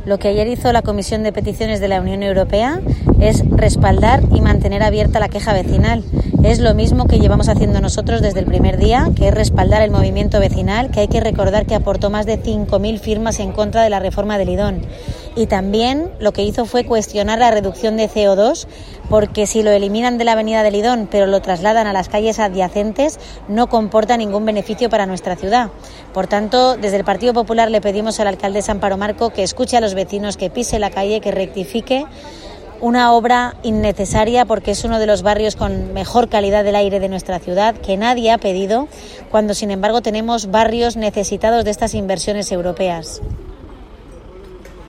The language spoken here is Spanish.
Lo que ayer hizo la Comisión de Peticiones de la Unión Europea es respaldar y mantener abierta la queja vecinal. Es lo mismo que llevamos haciendo nosotros desde el primer día, que es respaldar el movimiento vecinal, que hay que recordar que aportó más de 5.000 firmas en contra de la reforma del Lidón. Y también lo que hizo fue cuestionar la reducción de CO2, porque si lo eliminan de la avenida del Lidón, pero lo trasladan a las calles adyacentes, no comporta ningún beneficio para nuestra ciudad. Por tanto, desde el Partido Popular le pedimos al alcalde Amparo Marco que escuche a los vecinos, que pise la calle, que rectifique una obra innecesaria, porque es uno de los barrios con mejor calidad del aire de nuestra ciudad, que nadie ha pedido, cuando sin embargo tenemos barrios necesitados de estas inversiones europeas.